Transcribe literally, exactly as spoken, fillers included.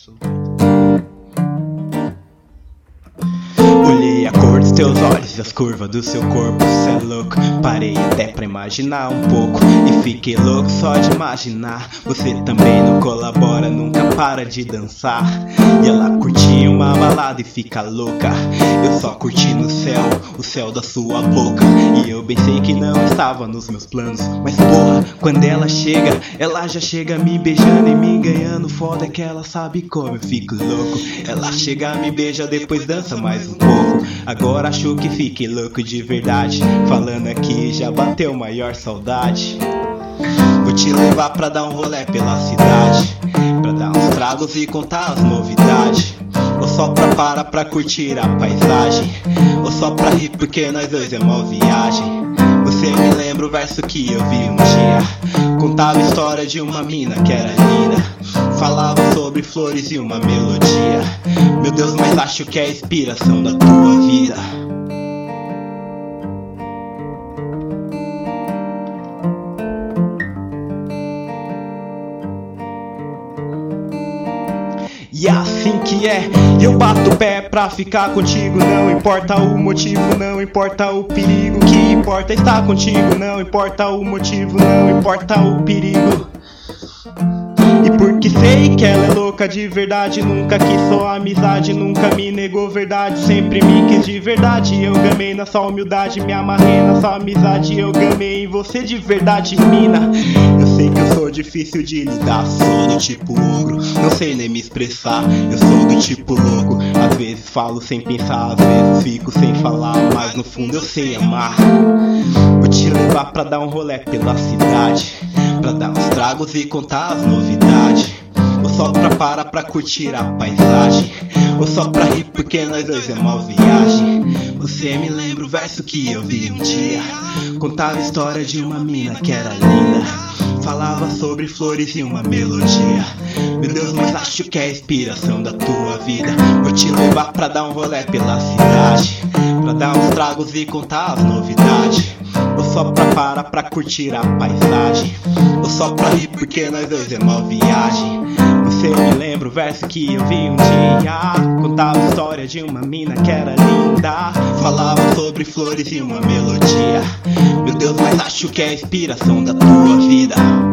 sou doido. Olhei a cor dos teus olhos e as curvas do seu corpo, cê é louco. Parei até pra imaginar um pouco e fiquei louco só de imaginar. Você também não colabora, nunca para de dançar. E ela curtia uma balada e fica louca. Eu só curti no céu, o céu da sua boca. E eu pensei que não estava nos meus planos, mas porra, quando ela chega, ela já chega me beijando e me ganhando. Foda é que ela sabe como eu fico louco. Ela chega, me beija, depois dança mais um pouco. Agora acho que fiquei louco de verdade. Falando aqui já bateu maior saudade. Vou te levar pra dar um rolê pela cidade, pra dar uns tragos e contar as novidades. Ou só pra parar pra curtir a paisagem, ou só pra rir porque nós dois é mó viagem. Você me lembra o verso que eu vi um dia. Contava a história de uma mina que era linda, falava sobre flores e uma melodia. Meu Deus, mas acho que é a inspiração da tua vida. E assim que é, eu bato o pé pra ficar contigo. Não importa o motivo, não importa o perigo. O que importa é estar contigo. Não importa o motivo, não importa o perigo. E porque sei que ela é louca de verdade, nunca quis só amizade, nunca me negou verdade, sempre me quis de verdade. Eu gamei na sua humildade, me amarrei na sua amizade, eu gamei em você de verdade, mina. Eu sei que eu sou difícil de lidar, sou do tipo ogro, não sei nem me expressar. Eu sou do tipo louco, às vezes falo sem pensar, às vezes fico sem falar, mas no fundo eu sei amar. Vou te levar pra dar um rolê pela cidade, pra dar uns tragos e contar as novidades. Ou só pra parar pra curtir a paisagem, ou só pra rir porque nós dois é mó viagem. Você me lembra o verso que eu vi um dia. Contava a história de uma mina que era linda, falava sobre flores e uma melodia. Meu Deus, mas acho que é a inspiração da tua vida. Vou te levar pra dar um rolê pela cidade, pra dar uns tragos e contar as novidades. Ou só pra parar pra curtir a paisagem, ou só pra rir porque nós dois é mó viagem. Você me lembra o verso que eu vi um dia. Contava a história de uma mina que era linda, falava sobre flores e uma melodia. Meu Deus, mas acho que é a inspiração da tua vida.